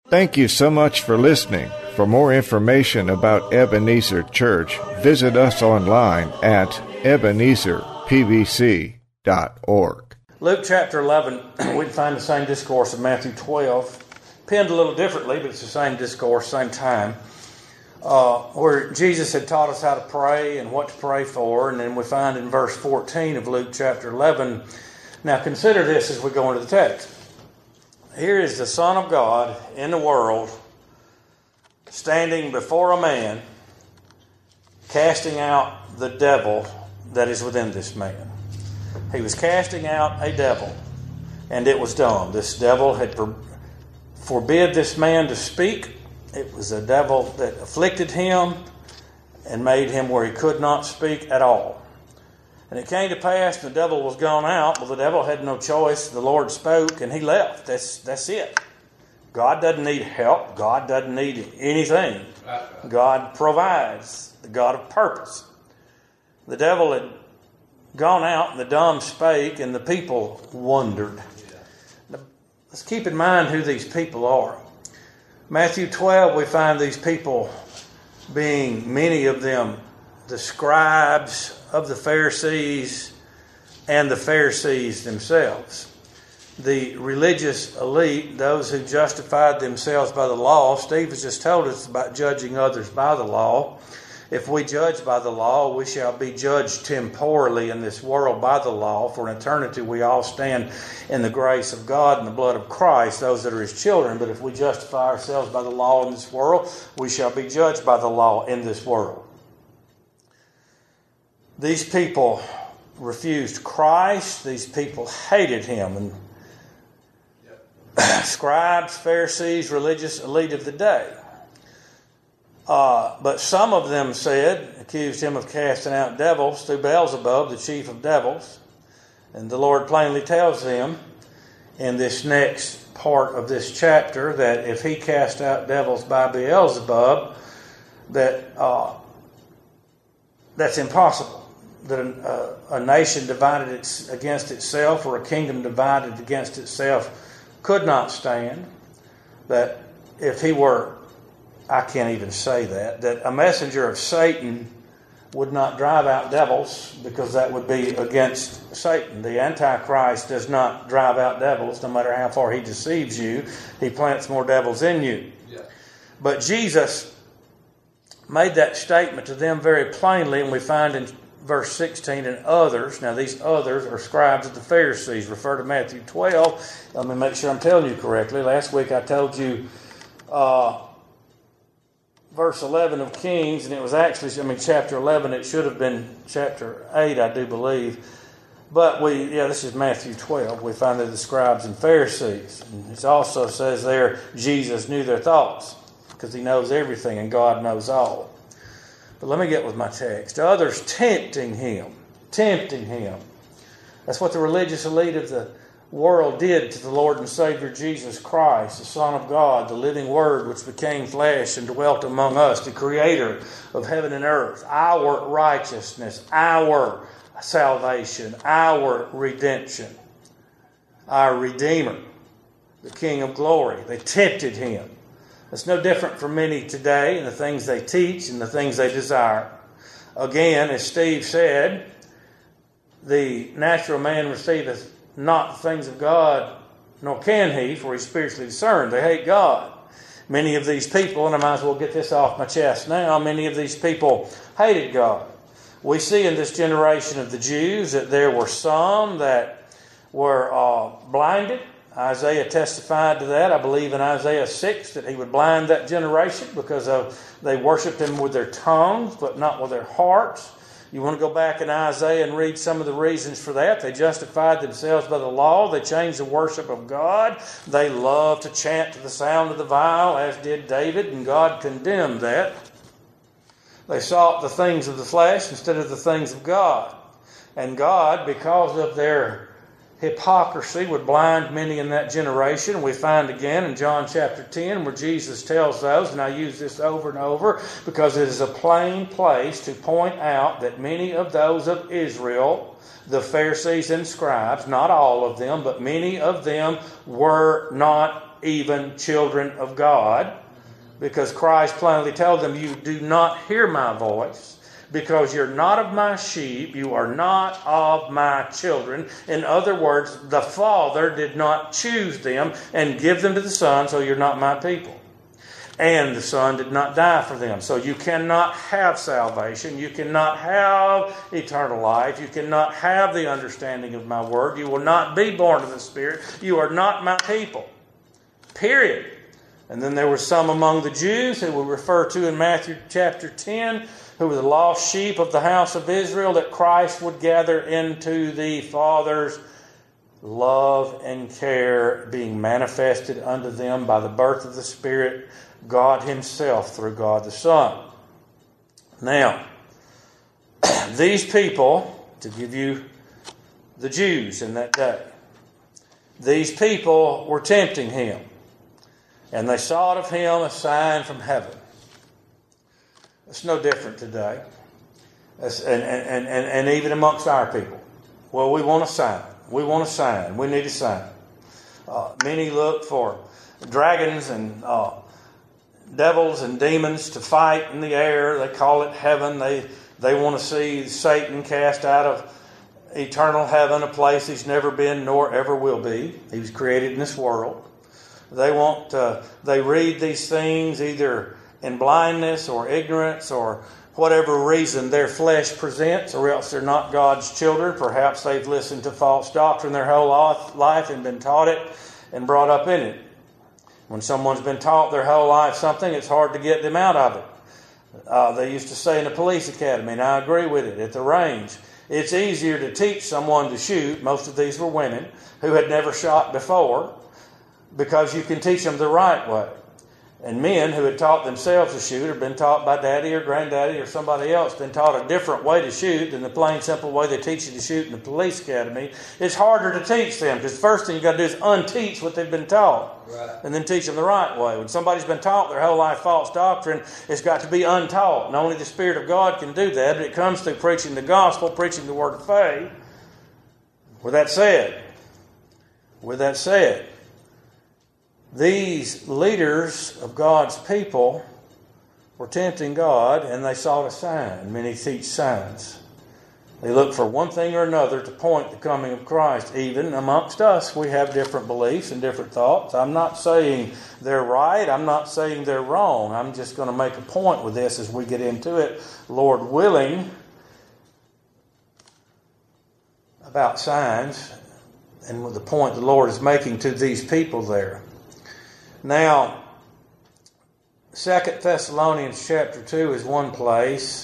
Thank you so much for listening. For more information about Ebenezer Church, visit us online at ebenezerpbc.org. Luke chapter 11, we can find the same discourse of Matthew 12, penned a little differently, but it's the same discourse, same time, where Jesus had taught us how to pray and what to pray for. And then we find in verse 14 of Luke chapter 11, now consider this as we go into the text. Here is the Son of God in the world, standing before a man, casting out the devil that is within this man. He was casting out a devil, and it was done. This devil had forbid this man to speak. It was a devil that afflicted him and made him where he could not speak at all. And it came to pass, the devil was gone out. Well, the devil had no choice. The Lord spoke, and he left. That's it. God doesn't need help. God doesn't need anything. God provides, the God of purpose. The devil had gone out, and the dumb spake, and the people wondered. Now, let's keep in mind who these people are. Matthew 12, we find these people being, many of them, the scribes of the Pharisees and the Pharisees themselves. The religious elite, those who justified themselves by the law. Steve has just told us about judging others by the law. If we judge by the law, we shall be judged temporally in this world by the law. For an eternity we all stand in the grace of God and the blood of Christ, those that are His children. But if we justify ourselves by the law in this world, we shall be judged by the law in this world. These people refused Christ. These people hated Him. And scribes, Pharisees, religious elite of the day. But some of them accused Him of casting out devils through Beelzebub, the chief of devils. And the Lord plainly tells them in this next part of this chapter that if He cast out devils by Beelzebub, that's impossible. That a nation divided against itself or a kingdom divided against itself could not stand. That if he were, I can't even say that a messenger of Satan would not drive out devils, because that would be against Satan. The Antichrist does not drive out devils, no matter how far he deceives you. He plants more devils in you. Yeah. But Jesus made that statement to them very plainly, and we find in verse 16, and others. Now these others are scribes of the Pharisees. Refer to Matthew 12. Let me make sure I'm telling you correctly. Last week I told you verse 11 of Kings, and it was actually, chapter 11. It should have been chapter 8, I do believe. But this is Matthew 12. We find that the scribes and Pharisees. And it also says there, Jesus knew their thoughts, because He knows everything and God knows all. But let me get with my text. Others tempting Him. That's what the religious elite of the world did to the Lord and Savior Jesus Christ, the Son of God, the living Word which became flesh and dwelt among us, the Creator of heaven and earth, our righteousness, our salvation, our redemption, our Redeemer, the King of glory. They tempted Him. It's no different from many today in the things they teach and the things they desire. Again, as Steve said, the natural man receiveth not the things of God, nor can he, for he's spiritually discerned. They hate God. Many of these people, and I might as well get this off my chest now, many of these people hated God. We see in this generation of the Jews that there were some that were blinded. Isaiah testified to that. I believe in Isaiah 6 that He would blind that generation because they worshipped Him with their tongues, but not with their hearts. You want to go back in Isaiah and read some of the reasons for that. They justified themselves by the law. They changed the worship of God. They loved to chant to the sound of the viol, as did David, and God condemned that. They sought the things of the flesh instead of the things of God. And God, because of their hypocrisy, would blind many in that generation. We find again in John chapter 10 where Jesus tells those, and I use this over and over because it is a plain place to point out that many of those of Israel, the Pharisees and scribes, not all of them, but many of them were not even children of God, because Christ plainly told them, you do not hear my voice, because you're not of my sheep, you are not of my children. In other words, the Father did not choose them and give them to the Son, so you're not my people. And the Son did not die for them. So you cannot have salvation. You cannot have eternal life. You cannot have the understanding of my word. You will not be born of the Spirit. You are not my people. Period. And then there were some among the Jews who we refer to in Matthew chapter 10, who were the lost sheep of the house of Israel, that Christ would gather into the Father's love and care, being manifested unto them by the birth of the Spirit, God Himself through God the Son. Now, these people, to give you the Jews in that day, these people were tempting Him, and they sought of Him a sign from heaven. It's no different today, and even amongst our people. Well, we want a sign. We want a sign. We need a sign. Many look for dragons and devils and demons to fight in the air. They call it heaven. They want to see Satan cast out of eternal heaven, a place he's never been nor ever will be. He was created in this world. They read these things either in blindness or ignorance or whatever reason their flesh presents, or else they're not God's children. Perhaps they've listened to false doctrine their whole life and been taught it and brought up in it. When someone's been taught their whole life something, it's hard to get them out of it. They used to say in the police academy, and I agree with it, at the range, it's easier to teach someone to shoot, most of these were women, who had never shot before, because you can teach them the right way. And men who had taught themselves to shoot, or been taught by daddy or granddaddy or somebody else, been taught a different way to shoot than the plain, simple way they teach you to shoot in the police academy, it's harder to teach them, because the first thing you've got to do is unteach what they've been taught. Right. And then teach them the right way. When somebody's been taught their whole life false doctrine, it's got to be untaught. And only the Spirit of God can do that. But it comes through preaching the gospel, preaching the word of faith. With that said, these leaders of God's people were tempting God, and they sought a sign. Many teach signs. They look for one thing or another to point the coming of Christ. Even amongst us, we have different beliefs and different thoughts. I'm not saying they're right. I'm not saying they're wrong. I'm just going to make a point with this as we get into it, Lord willing, about signs and with the point the Lord is making to these people there. Now, 2 Thessalonians chapter 2 is one place,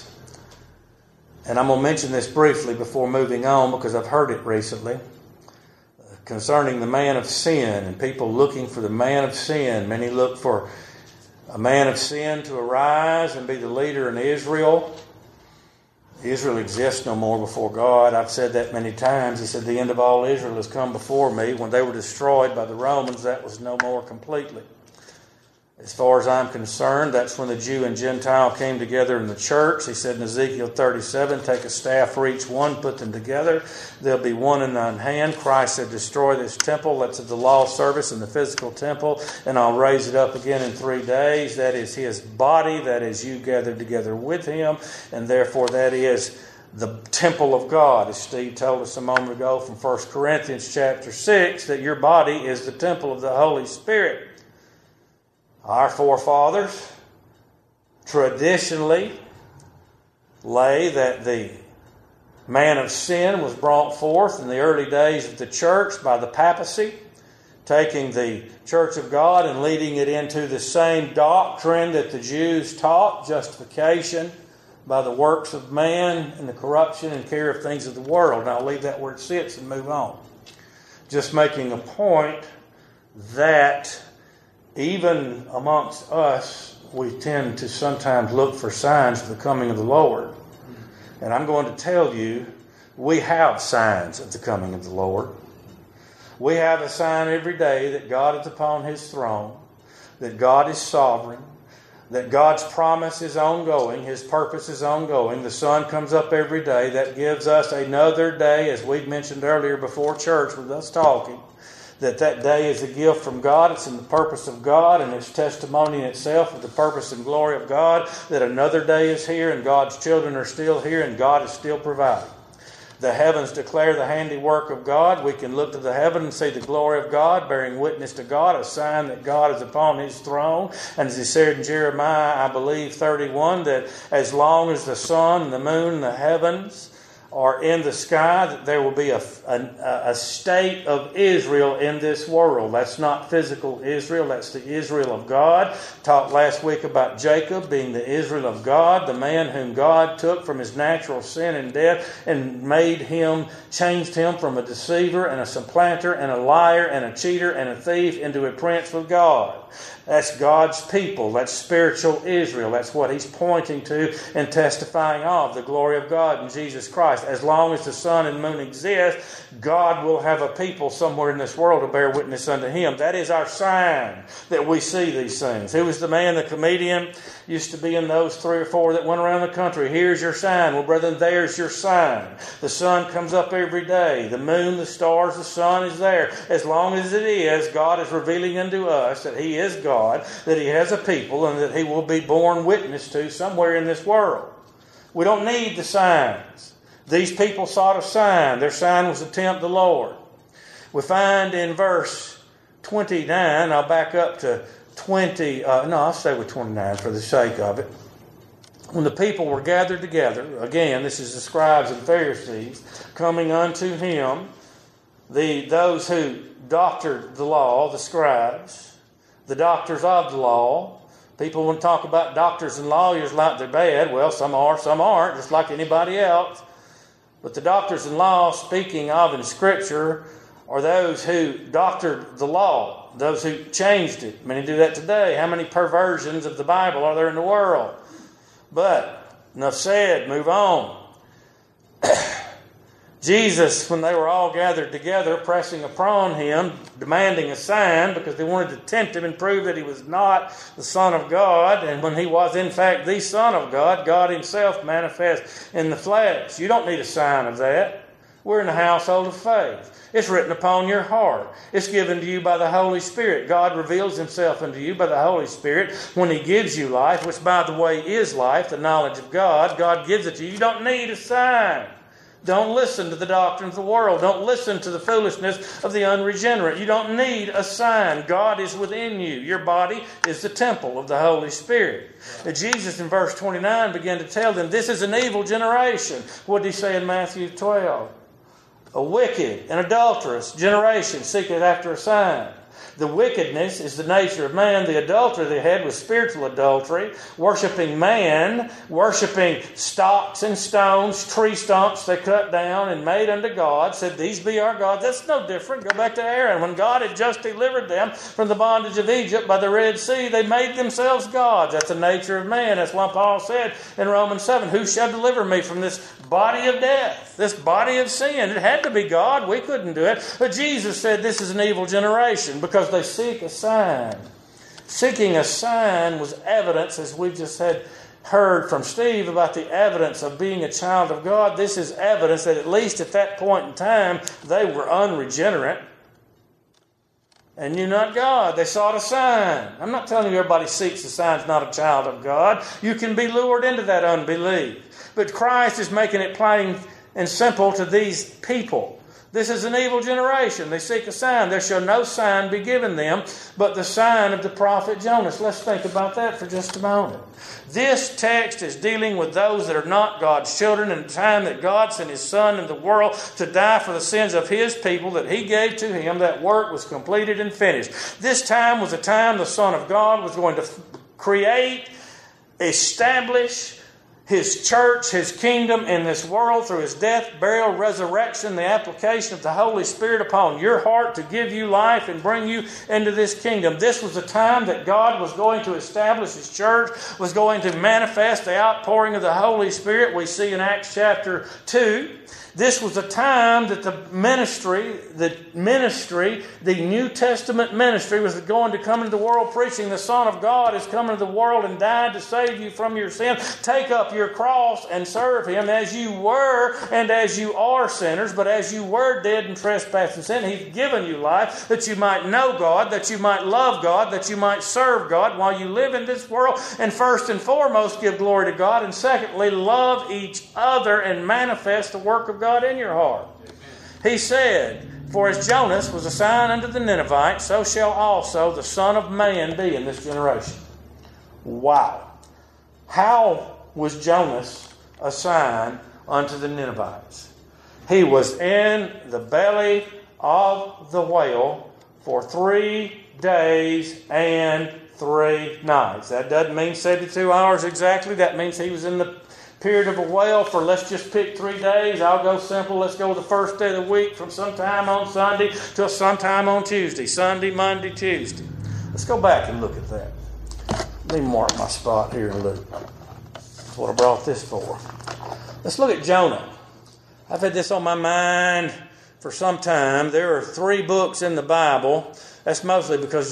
and I'm going to mention this briefly before moving on because I've heard it recently, concerning the man of sin and people looking for the man of sin. Many look for a man of sin to arise and be the leader in Israel. Israel exists no more before God. I've said that many times. He said, the end of all Israel has come before me. When they were destroyed by the Romans, that was no more completely. As far as I'm concerned, that's when the Jew and Gentile came together in the church. He said in Ezekiel 37, take a staff for each one, put them together. There'll be one in thine hand. Christ said, destroy this temple. That's the law service in the physical temple, and I'll raise it up again in 3 days. That is His body. That is you gathered together with Him, and therefore that is the temple of God. As Steve told us a moment ago from 1 Corinthians chapter 6, that your body is the temple of the Holy Spirit. Our forefathers traditionally lay that the man of sin was brought forth in the early days of the church by the papacy, taking the church of God and leading it into the same doctrine that the Jews taught, justification by the works of man and the corruption and care of things of the world. And I'll leave that where it sits and move on. Just making a point that even amongst us, we tend to sometimes look for signs of the coming of the Lord. And I'm going to tell you, we have signs of the coming of the Lord. We have a sign every day that God is upon His throne, that God is sovereign, that God's promise is ongoing, His purpose is ongoing. The sun comes up every day. That gives us another day, as we've mentioned earlier before church with us talking, that day is a gift from God. It's in the purpose of God, and it's testimony in itself of the purpose and glory of God, that another day is here and God's children are still here and God is still providing. The heavens declare the handiwork of God. We can look to the heaven and see the glory of God, bearing witness to God, a sign that God is upon His throne. And as He said in Jeremiah, I believe 31, that as long as the sun and the moon and the heavens are in the sky, that there will be a state of Israel in this world. That's not physical Israel. That's the Israel of God. Talked last week about Jacob being the Israel of God, the man whom God took from his natural sin and death and changed him from a deceiver and a supplanter and a liar and a cheater and a thief into a prince with God. That's God's people. That's spiritual Israel. That's what He's pointing to and testifying of, the glory of God in Jesus Christ. As long as the sun and moon exist, God will have a people somewhere in this world to bear witness unto Him. That is our sign that we see these things. Who was the man, the comedian, used to be in those 3 or 4 that went around the country? Here's your sign. Well, brethren, there's your sign. The sun comes up every day. The moon, the stars, the sun is there. As long as it is, God is revealing unto us that He is God, that He has a people, and that He will be borne witness to somewhere in this world. We don't need the signs. These people sought a sign. Their sign was to tempt the Lord. We find in verse 29, I'll back up to 20, I'll stay with 29 for the sake of it. When the people were gathered together, again, this is the scribes and Pharisees, coming unto Him, those who doctored the law, the scribes, the doctors of the law. People want to talk about doctors and lawyers like they're bad. Well, some are, some aren't, just like anybody else. But the doctors in law, speaking of in Scripture, are those who doctored the law, those who changed it. Many do that today. How many perversions of the Bible are there in the world? But, enough said, move on. Jesus, when they were all gathered together, pressing upon Him, demanding a sign because they wanted to tempt Him and prove that He was not the Son of God. And when He was, in fact, the Son of God, God Himself manifest in the flesh. You don't need a sign of that. We're in the household of faith. It's written upon your heart. It's given to you by the Holy Spirit. God reveals Himself unto you by the Holy Spirit when He gives you life, which, by the way, is life, the knowledge of God. God gives it to you. You don't need a sign. Don't listen to the doctrines of the world. Don't listen to the foolishness of the unregenerate. You don't need a sign. God is within you. Your body is the temple of the Holy Spirit. Now, Jesus in verse 29 began to tell them, this is an evil generation. What did He say in Matthew 12? A wicked and adulterous generation seeketh after a sign. The wickedness is the nature of man. The adultery they had was spiritual adultery, worshiping man, worshiping stocks and stones, tree stumps they cut down and made unto God, said, these be our gods. That's no different. Go back to Aaron. When God had just delivered them from the bondage of Egypt by the Red Sea, they made themselves gods. That's the nature of man. That's why Paul said in Romans 7, who shall deliver me from this body of death, this body of sin? It had to be God. We couldn't do it. But Jesus said this is an evil generation because they seek a sign. Seeking a sign was evidence, as we just heard from Steve about the evidence of being a child of God. This is evidence that at least at that point in time, they were unregenerate and knew not God. They sought a sign. I'm not telling you everybody seeks a sign is not a child of God. You can be lured into that unbelief. But Christ is making it plain and simple to these people. This is an evil generation. They seek a sign. There shall no sign be given them but the sign of the prophet Jonas. Let's think about that for just a moment. This text is dealing with those that are not God's children in the time that God sent His Son in the world to die for the sins of His people that He gave to Him. That work was completed and finished. This time was a time the Son of God was going to create, establish His church, His kingdom in this world through His death, burial, resurrection, the application of the Holy Spirit upon your heart to give you life and bring you into this kingdom. This was the time that God was going to establish His church, was going to manifest the outpouring of the Holy Spirit we see in Acts chapter 2. This was a time that the New Testament ministry was going to come into the world preaching the Son of God is coming into the world and died to save you from your sin. Take up your cross and serve Him as you were and as you are sinners, but as you were dead in trespass and sin, He's given you life that you might know God, that you might love God, that you might serve God while you live in this world, and first and foremost give glory to God, and secondly love each other and manifest the work of God in your heart. He said, for as Jonas was a sign unto the Ninevites, so shall also the Son of Man be in this generation. Wow. How was Jonas a sign unto the Ninevites? He was in the belly of the whale for 3 days and 3 nights. That doesn't mean 72 hours exactly. That means he was in the period of a whale for, let's just pick 3 days. I'll go simple. Let's go the first day of the week from sometime on Sunday till sometime on Tuesday. Sunday, Monday, Tuesday. Let's go back and look at that. Let me mark my spot here in Luke. That's what I brought this for. Let's look at Jonah. I've had this on my mind for some time. There are 3 books in the Bible. That's mostly because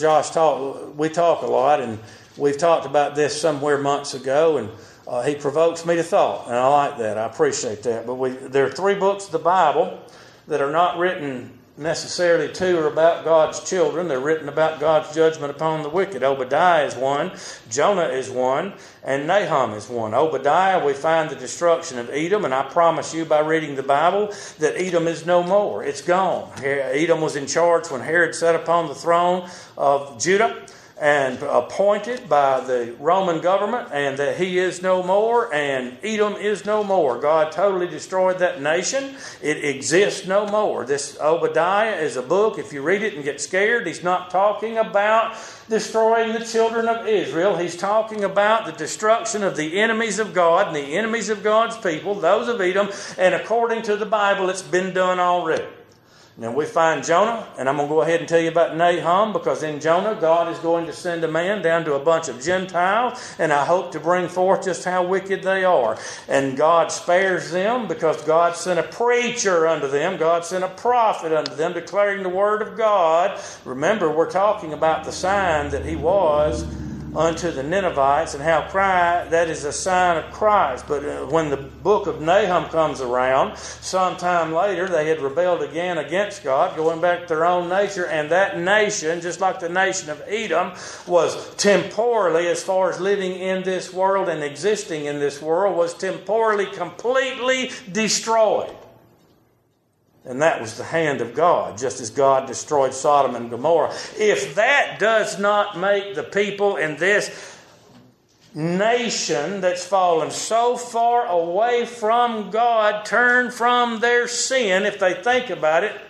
we talk a lot, and we've talked about this somewhere months ago, and he provokes me to thought, and I like that. I appreciate that. But there are 3 books of the Bible that are not written necessarily to or about God's children. They're written about God's judgment upon the wicked. Obadiah is one, Jonah is one, and Nahum is one. Obadiah, we find the destruction of Edom, and I promise you by reading the Bible that Edom is no more. It's gone. Edom was in charge when Herod sat upon the throne of Judah and appointed by the Roman government, and that he is no more, and Edom is no more. God totally destroyed that nation. It exists no more. This Obadiah is a book, if you read it and get scared, he's not talking about destroying the children of Israel. He's talking about the destruction of the enemies of God and the enemies of God's people, those of Edom, and according to the Bible, it's been done already. Now we find Jonah, and I'm going to go ahead and tell you about Nahum, because in Jonah, God is going to send a man down to a bunch of Gentiles, and I hope to bring forth just how wicked they are. And God spares them because God sent a preacher unto them. God sent a prophet unto them, declaring the word of God. Remember, we're talking about the sign that he was unto the Ninevites, and how that is a sign of Christ. But when the book of Nahum comes around, sometime later they had rebelled again against God, going back to their own nature, and that nation, just like the nation of Edom, was temporally, as far as living in this world and existing in this world, was temporally completely destroyed. And that was the hand of God, just as God destroyed Sodom and Gomorrah. If that does not make the people in this nation that's fallen so far away from God turn from their sin, if they think about it,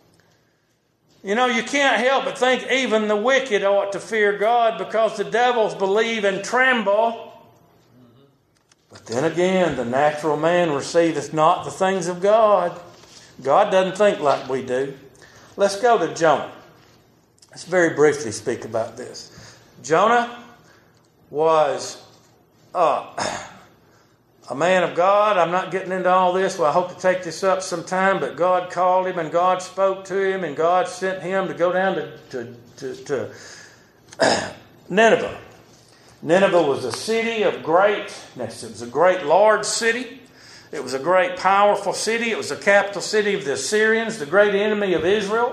you can't help but think even the wicked ought to fear God, because the devils believe and tremble. But then again, the natural man receiveth not the things of God. God doesn't think like we do. Let's go to Jonah. Let's very briefly speak about this. Jonah was a man of God. I'm not getting into all this. Well, I hope to take this up sometime. But God called him, and God spoke to him, and God sent him to go down to Nineveh. Nineveh was a city of greatness. It was a great, large city. It was a great, powerful city. It was the capital city of the Assyrians, the great enemy of Israel.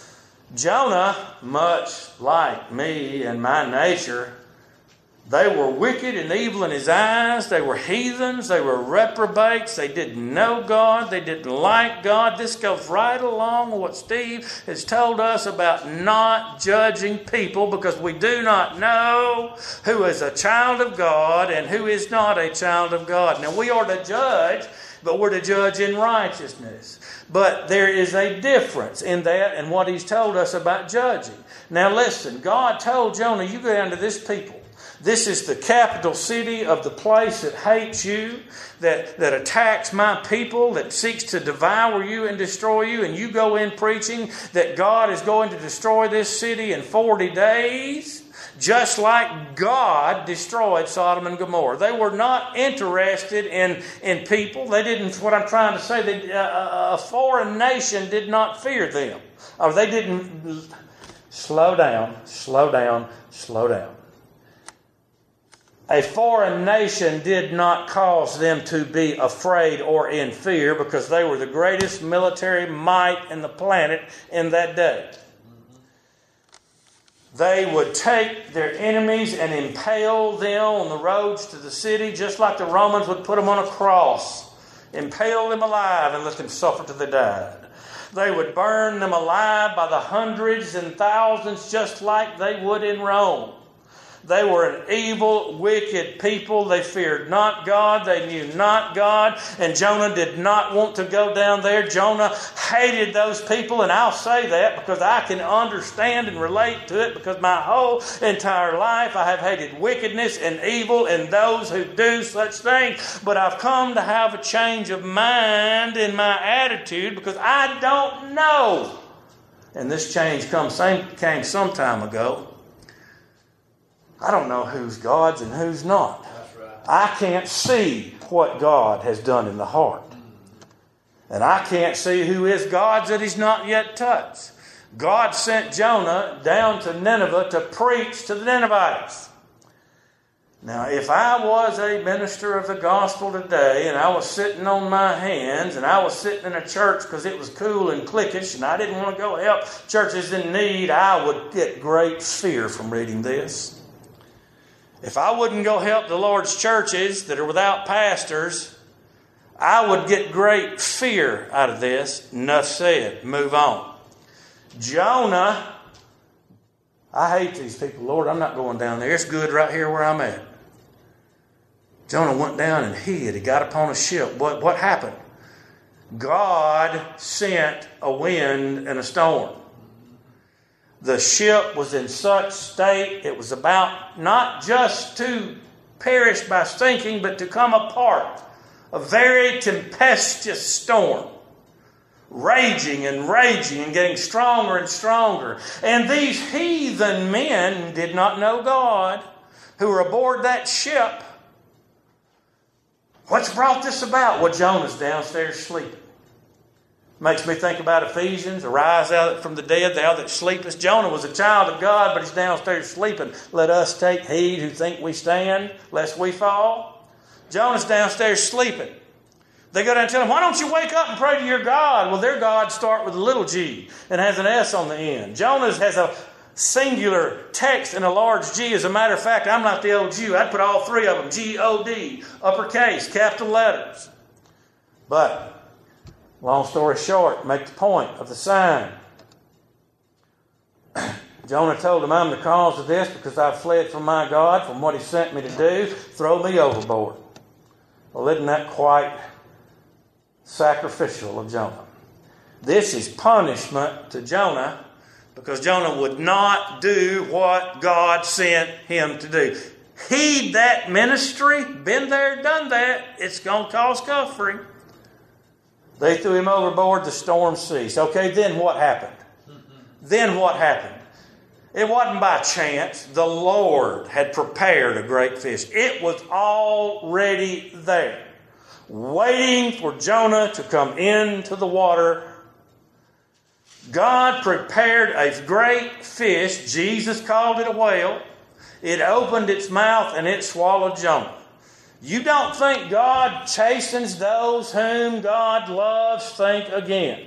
Jonah, much like me and my nature, they were wicked and evil in his eyes. They were heathens. They were reprobates. They didn't know God. They didn't like God. This goes right along with what Steve has told us about not judging people, because we do not know who is a child of God and who is not a child of God. Now, we are to judge, but we're to judge in righteousness. But there is a difference in that and what he's told us about judging. Now, listen, God told Jonah, you go down to this people. This is the capital city of the place that hates you, that attacks my people, that seeks to devour you and destroy you. And you go in preaching that God is going to destroy this city in 40 days. just like God destroyed Sodom and Gomorrah. They were not interested in people. They didn't, what I'm trying to say, a foreign nation did not fear them. Or they didn't, slow down. A foreign nation did not cause them to be afraid or in fear because they were the greatest military might in the planet in that day. They would take their enemies and impale them on the roads to the city, just like the Romans would put them on a cross, impale them alive and let them suffer till they died. They would burn them alive by the hundreds and thousands, just like they would in Rome. They were an evil, wicked people. They feared not God. They knew not God. And Jonah did not want to go down there. Jonah hated those people. And I'll say that because I can understand and relate to it, because my whole entire life I have hated wickedness and evil and those who do such things. But I've come to have a change of mind in my attitude because I don't know. And this change came some time ago. I don't know who's God's and who's not. That's right. I can't see what God has done in the heart. And I can't see who is God's that He's not yet touched. God sent Jonah down to Nineveh to preach to the Ninevites. Now, if I was a minister of the gospel today and I was sitting on my hands and I was sitting in a church because it was cool and cliquish and I didn't want to go help churches in need, I would get great fear from reading this. If I wouldn't go help the Lord's churches that are without pastors, I would get great fear out of this. Enough said. Move on. Jonah, I hate these people. Lord, I'm not going down there. It's good right here where I'm at. Jonah went down and hid. He got upon a ship. What happened? God sent a wind and a storm. The ship was in such state, it was about not just to perish by sinking, but to come apart. A very tempestuous storm. Raging and getting stronger and stronger. And these heathen men did not know God, who were aboard that ship. What's brought this about? Well, Jonah's downstairs sleeping. Makes me think about Ephesians, arise out from the dead, thou that sleepest. Jonah was a child of God, but he's downstairs sleeping. Let us take heed who think we stand, lest we fall. Jonah's downstairs sleeping. They go down and tell him, why don't you wake up and pray to your God? Well, their gods start with a little g and has an S on the end. Jonah's has a singular text and a large G. As a matter of fact, I'm like the old Jew. I'd put all three of them, G-O-D, uppercase, capital letters. But long story short, make the point of the sign. Jonah told him, I'm the cause of this because I've fled from my God, from what He sent me to do. Throw me overboard. Well, isn't that quite sacrificial of Jonah? This is punishment to Jonah because Jonah would not do what God sent him to do. Heed that ministry. Been there, done that. It's going to cause suffering. They threw him overboard, the storm ceased. Okay, then what happened? Then what happened? It wasn't by chance. The Lord had prepared a great fish. It was already there, waiting for Jonah to come into the water. God prepared a great fish. Jesus called it a whale. It opened its mouth and it swallowed Jonah. You don't think God chastens those whom God loves? Think again.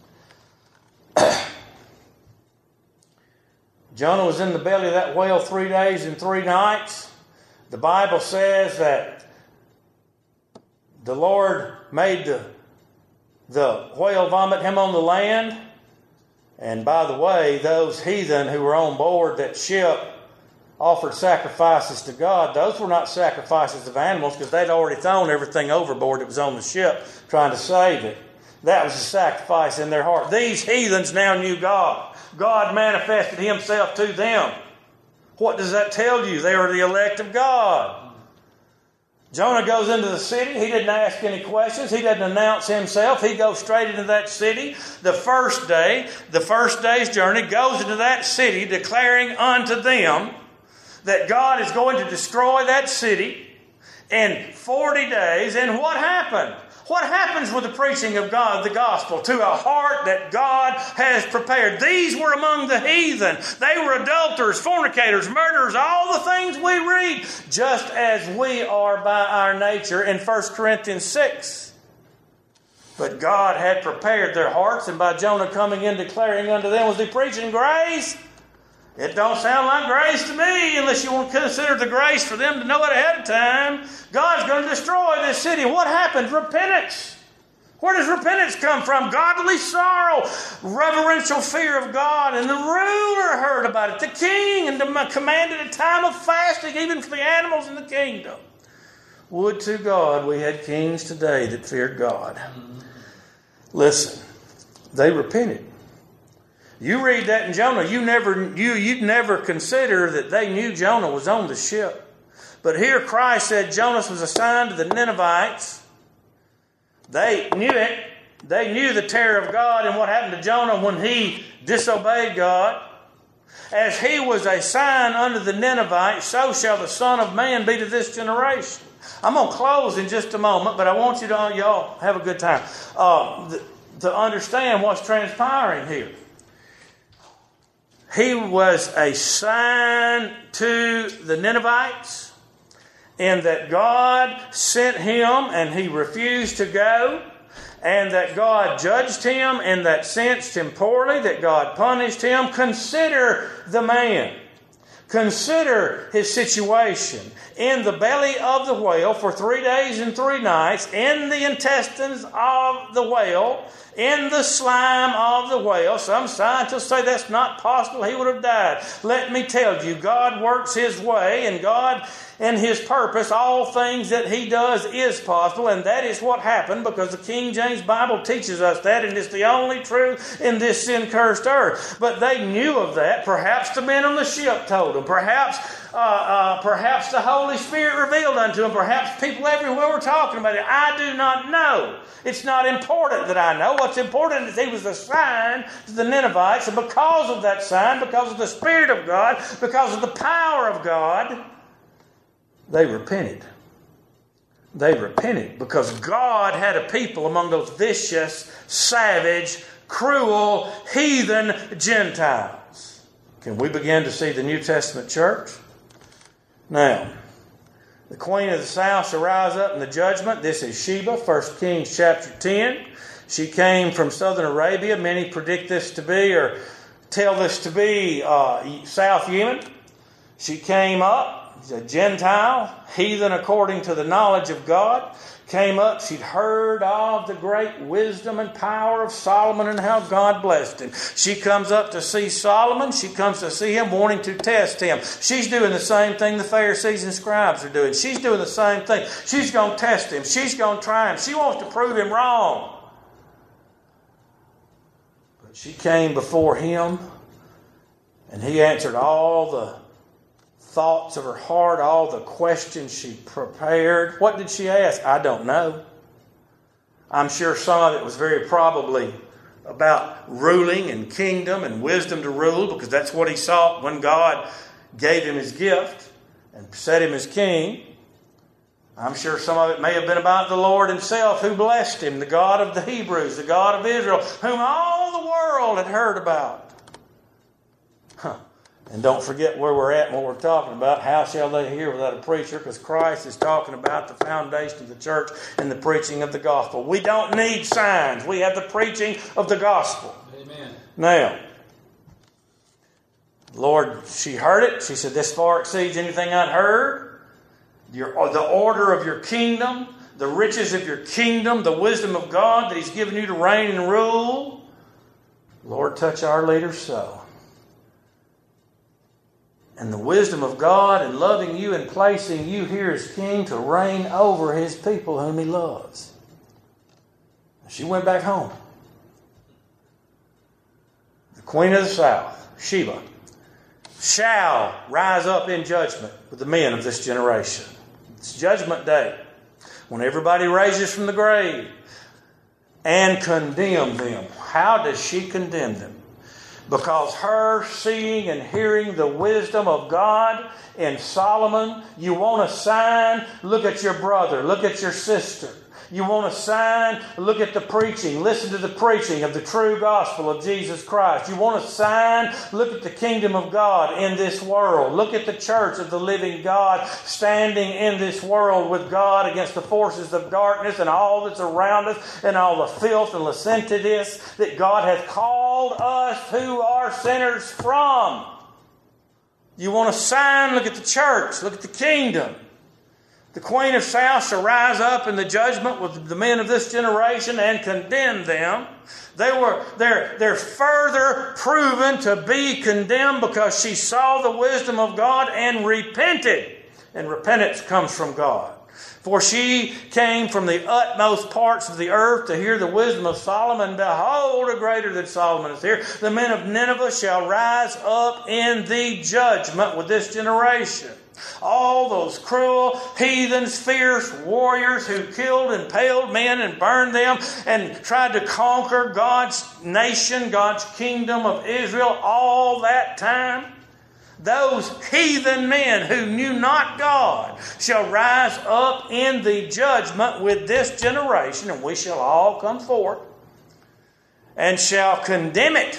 Jonah was in the belly of that whale 3 days and 3 nights. The Bible says that the Lord made the whale vomit him on the land. And by the way, those heathen who were on board that ship offered sacrifices to God. Those were not sacrifices of animals because they'd already thrown everything overboard that was on the ship trying to save it. That was a sacrifice in their heart. These heathens now knew God. God manifested Himself to them. What does that tell you? They are the elect of God. Jonah goes into the city. He didn't ask any questions. He doesn't announce himself. He goes straight into that city. The first day's journey, goes into that city declaring unto them that God is going to destroy that city in 40 days. And what happened? What happens with the preaching of God, the gospel, to a heart that God has prepared? These were among the heathen. They were adulterers, fornicators, murderers, all the things we read, just as we are by our nature in 1 Corinthians 6. But God had prepared their hearts, and by Jonah coming in declaring unto them, was he preaching grace? It don't sound like grace to me unless you want to consider the grace for them to know it ahead of time. God's going to destroy this city. What happened? Repentance. Where does repentance come from? Godly sorrow, reverential fear of God. And the ruler heard about it, the king, and commanded a time of fasting even for the animals in the kingdom. Would to God we had kings today that feared God. Listen, they repented. You read that in Jonah, you'd never consider that they knew Jonah was on the ship. But here Christ said Jonas was assigned to the Ninevites. They knew it. They knew the terror of God and what happened to Jonah when he disobeyed God. As he was a sign unto the Ninevites, so shall the Son of Man be to this generation. I'm going to close in just a moment, but I want you to y'all have a good time to understand what's transpiring here. He was a sign to the Ninevites in that God sent him and he refused to go, and that God judged him and that sentenced him poorly, that God punished him. Consider the man. Consider his situation. In the belly of the whale for 3 days and 3 nights, in the intestines of the whale, in the slime of the whale. Some scientists say that's not possible. He would have died. Let me tell you, God works his way, and God and his purpose, all things that he does is possible, and that is what happened, because the King James Bible teaches us that, and it's the only truth in this sin-cursed earth. But they knew of that. Perhaps the men on the ship told them. Perhaps the Holy Spirit revealed unto them. Perhaps people everywhere were talking about it. I do not know. It's not important that I know. What's important is he was a sign to the Ninevites, and because of that sign, because of the Spirit of God, because of the power of God, they repented. They repented because God had a people among those vicious, savage, cruel, heathen Gentiles. Can we begin to see the New Testament church? Now, the queen of the south shall rise up in the judgment. This is Sheba, 1 Kings chapter 10. She came from southern Arabia. Many predict this to be, or tell this to be, South Yemen. She came up. She's a Gentile, heathen according to the knowledge of God. Came up, she'd heard of the great wisdom and power of Solomon and how God blessed him. She comes up to see Solomon. She comes to see him, wanting to test him. She's doing the same thing the Pharisees and scribes are doing. She's doing the same thing. She's going to test him. She's going to try him. She wants to prove him wrong. But she came before him, and he answered all the thoughts of her heart, all the questions she prepared. What did she ask? I don't know. I'm sure some of it was very probably about ruling and kingdom and wisdom to rule, because that's what he sought when God gave him his gift and set him as king. I'm sure some of it may have been about the Lord himself, who blessed him, the God of the Hebrews, the God of Israel, whom all the world had heard about. And don't forget where we're at and what we're talking about. How shall they hear without a preacher? Because Christ is talking about the foundation of the church and the preaching of the gospel. We don't need signs. We have the preaching of the gospel. Amen. Now, Lord, she heard it. She said, this far exceeds anything I'd heard. The order of your kingdom, the riches of your kingdom, the wisdom of God that he's given you to reign and rule. Lord, touch our leaders so. And the wisdom of God in loving you and placing you here as king to reign over his people whom he loves. She went back home. The queen of the south, Sheba, shall rise up in judgment with the men of this generation. It's judgment day, when everybody raises from the grave, and condemn them. How does she condemn them? Because her seeing and hearing the wisdom of God in Solomon, you want a sign? Look at your brother. Look at your sister. You want a sign? Look at the preaching. Listen to the preaching of the true gospel of Jesus Christ. You want a sign? Look at the kingdom of God in this world. Look at the church of the living God standing in this world with God against the forces of darkness and all that's around us and all the filth and licentiousness that God hath called us who are sinners from. You want a sign? Look at the church. Look at the kingdom. The Queen of South shall rise up in the judgment with the men of this generation and condemn them. They're further proven to be condemned because she saw the wisdom of God and repented. And repentance comes from God. For she came from the utmost parts of the earth to hear the wisdom of Solomon. Behold, a greater than Solomon is here. The men of Nineveh shall rise up in the judgment with this generation. All those cruel heathens, fierce warriors who killed and impaled men and burned them and tried to conquer God's nation, God's kingdom of Israel all that time. Those heathen men who knew not God shall rise up in the judgment with this generation, and we shall all come forth and shall condemn it,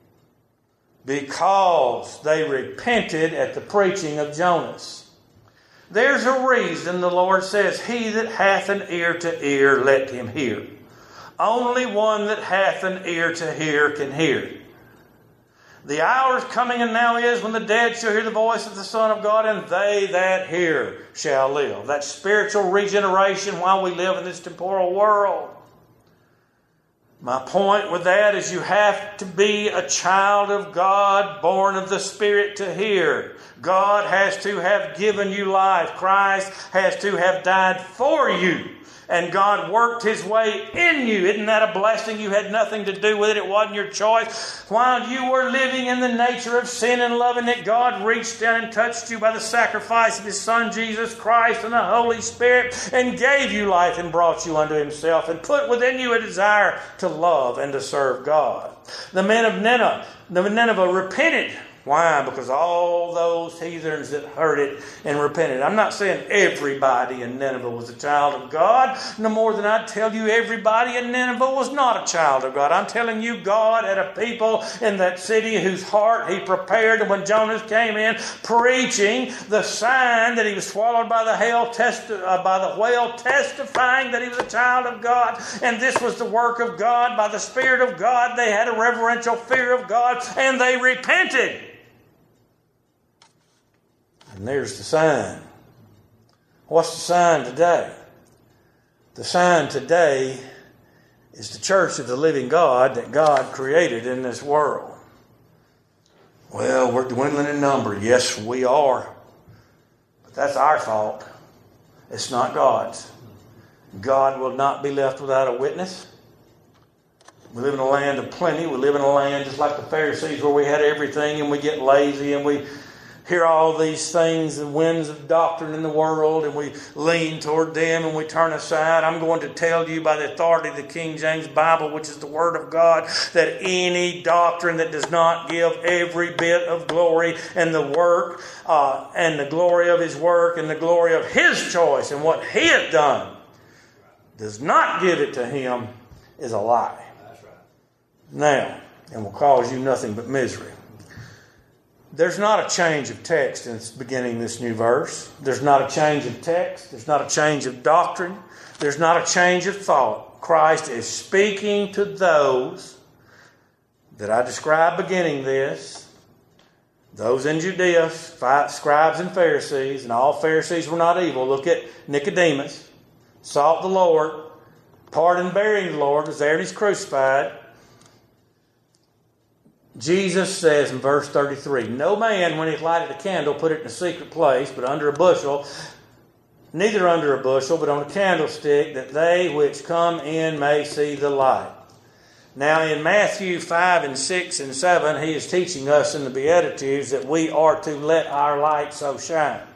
because they repented at the preaching of Jonas. There's a reason the Lord says, he that hath an ear to hear, let him hear. Only one that hath an ear to hear can hear. The hour is coming, and now is, when the dead shall hear the voice of the Son of God, and they that hear shall live. That's spiritual regeneration while we live in this temporal world. My point with that is you have to be a child of God, born of the Spirit to hear. God has to have given you life. Christ has to have died for you. And God worked His way in you. Isn't that a blessing? You had nothing to do with it. It wasn't your choice. While you were living in the nature of sin and loving it, God reached down and touched you by the sacrifice of His Son, Jesus Christ, and the Holy Spirit, and gave you life and brought you unto Himself, and put within you a desire to love and to serve God. The men of Nineveh repented. Why? Because all those heathens that heard it and repented. I'm not saying everybody in Nineveh was a child of God, no more than I'd tell you everybody in Nineveh was not a child of God. I'm telling you, God had a people in that city whose heart He prepared. And when Jonas came in preaching the sign that he was swallowed by the whale, testifying that he was a child of God, and this was the work of God by the Spirit of God, they had a reverential fear of God, and they repented. And there's the sign. What's the sign today? The sign today is the church of the living God that God created in this world. Well, we're dwindling in number. Yes, we are. But that's our fault. It's not God's. God will not be left without a witness. We live in a land of plenty. We live in a land just like the Pharisees where we had everything and we get lazy and we hear all these things and winds of doctrine in the world and we lean toward them and we turn aside. I'm going to tell you by the authority of the King James Bible, which is the Word of God, that any doctrine that does not give every bit of glory and the work and the glory of His work and the glory of His choice and what He has done does not give it to Him is a lie. That's right. Now, and will cause you nothing but misery. There's not a change of text in beginning this new verse. There's not a change of text. There's not a change of doctrine. There's not a change of thought. Christ is speaking to those that I described beginning this. Those in Judea, scribes and Pharisees, and all Pharisees were not evil. Look at Nicodemus, sought the Lord, pardon bearing the Lord, was there and He's crucified. Jesus says in verse 33, no man, when he lighted a candle, put it in a secret place, but under a bushel, neither under a bushel, but on a candlestick, that they which come in may see the light. Now in Matthew 5 and 6 and 7, He is teaching us in the Beatitudes that we are to let our light so shine.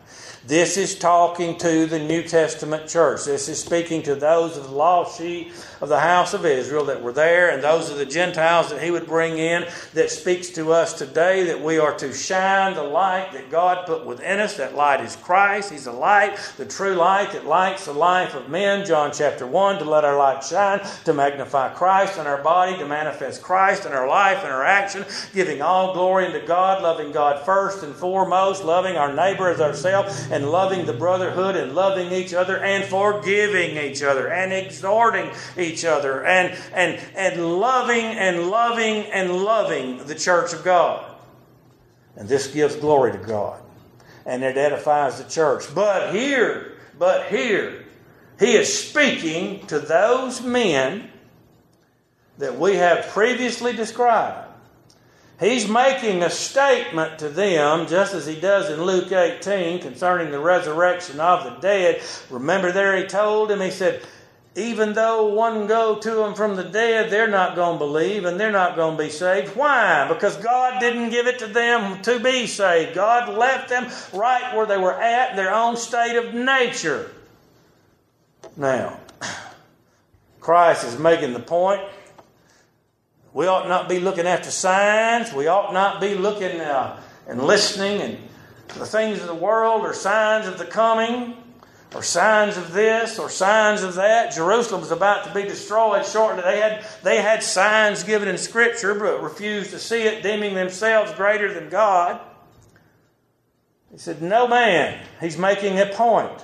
This is talking to the New Testament church. This is speaking to those of the lost sheep of the house of Israel that were there, and those of the Gentiles that he would bring in. That speaks to us today that we are to shine the light that God put within us. That light is Christ. He's the light, the true light that lights the life of men. John chapter 1, to let our light shine, to magnify Christ in our body, to manifest Christ in our life and our action, giving all glory unto God, loving God first and foremost, loving our neighbor as ourselves, and loving the brotherhood, and loving each other, and forgiving each other, and exhorting each other, and loving and loving and loving the church of God. And this gives glory to God, and it edifies the church. But here, he is speaking to those men that we have previously described. He's making a statement to them, just as he does in Luke 18, concerning the resurrection of the dead. Remember there he told him, he said, even though one go to them from the dead, they're not going to believe and they're not going to be saved. Why? Because God didn't give it to them to be saved. God left them right where they were at in their own state of nature. Now, Christ is making the point. We ought not be looking after signs. We ought not be looking and listening and the things of the world, or signs of the coming, or signs of this, or signs of that. Jerusalem was about to be destroyed shortly. They had signs given in Scripture, but refused to see it, deeming themselves greater than God. He said, no man. He's making a point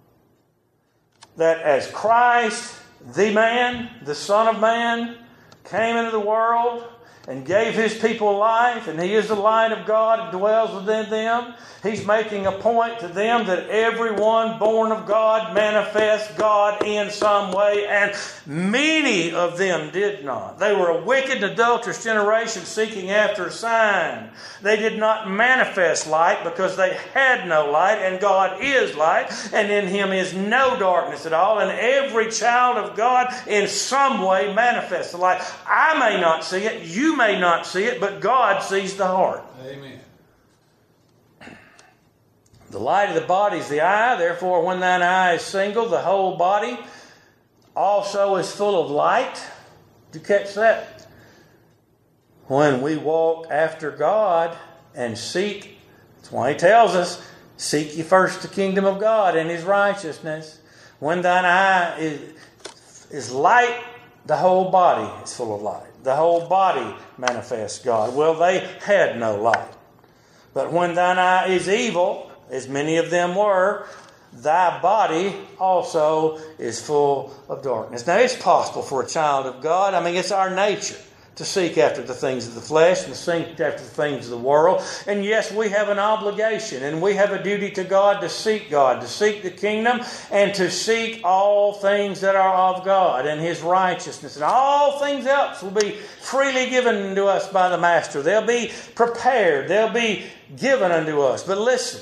that as Christ, the man, the Son of Man, came into the world and gave his people life, and he is the light of God and dwells within them. He's making a point to them that everyone born of God manifests God in some way, and many of them did not. They were a wicked and adulterous generation seeking after a sign. They did not manifest light because they had no light, and God is light, and in him is no darkness at all, and every child of God in some way manifests the light. I may not see it, you may not see it, but God sees the heart. Amen. The light of the body is the eye. Therefore, when thine eye is single, the whole body also is full of light. Did you catch that? When we walk after God and seek, that's why he tells us, seek ye first the kingdom of God and his righteousness. When thine eye is light, the whole body is full of light. The whole body manifests God. Well, they had no light. But when thine eye is evil, as many of them were, thy body also is full of darkness. Now, it's possible for a child of God. I mean, it's our nature to seek after the things of the flesh and to seek after the things of the world. And yes, we have an obligation and we have a duty to God, to seek the kingdom, and to seek all things that are of God and his righteousness. And all things else will be freely given to us by the Master. They'll be prepared. They'll be given unto us. But listen.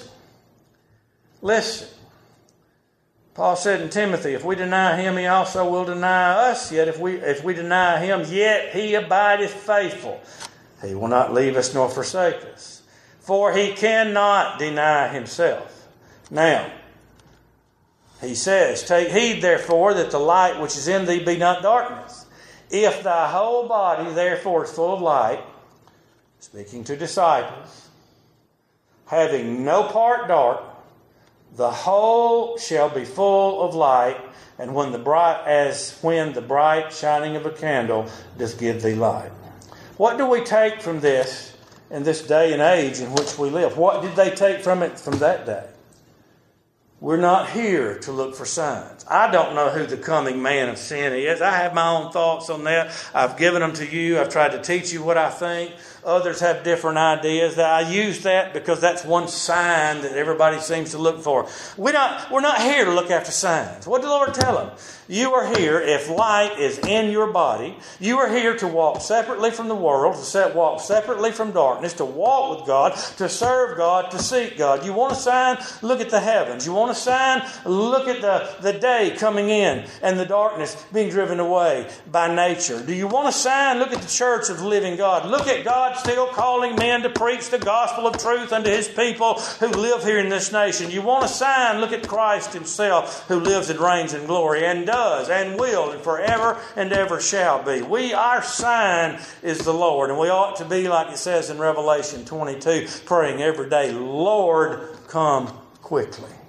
Paul said in Timothy, if we deny him, he also will deny us. Yet if we deny him, yet he abideth faithful. He will not leave us nor forsake us. For he cannot deny himself. Now, he says, take heed therefore that the light which is in thee be not darkness. If thy whole body therefore is full of light, speaking to disciples, having no part dark, the whole shall be full of light, and when the bright shining of a candle does give thee light. What do we take from this in this day and age in which we live? What did they take from it from that day? We're not here to look for signs. I don't know who the coming man of sin is. I have my own thoughts on that. I've given them to you. I've tried to teach you what I think. Others have different ideas. I use that because that's one sign that everybody seems to look for. We're not here to look after signs. What did the Lord tell them? You are here, if light is in your body, you are here to walk separately from the world, to walk separately from darkness, to walk with God, to serve God, to seek God. You want a sign? Look at the heavens. You want a sign? Look at the day coming in and the darkness being driven away by nature. Do you want a sign? Look at the church of the living God. Look at God's God's still calling men to preach the gospel of truth unto His people who live here in this nation. You want a sign? Look at Christ Himself, who lives and reigns in glory, and does, and will, and forever and ever shall be. Our sign is the Lord, and we ought to be, like it says in Revelation 22, praying every day, Lord, come quickly.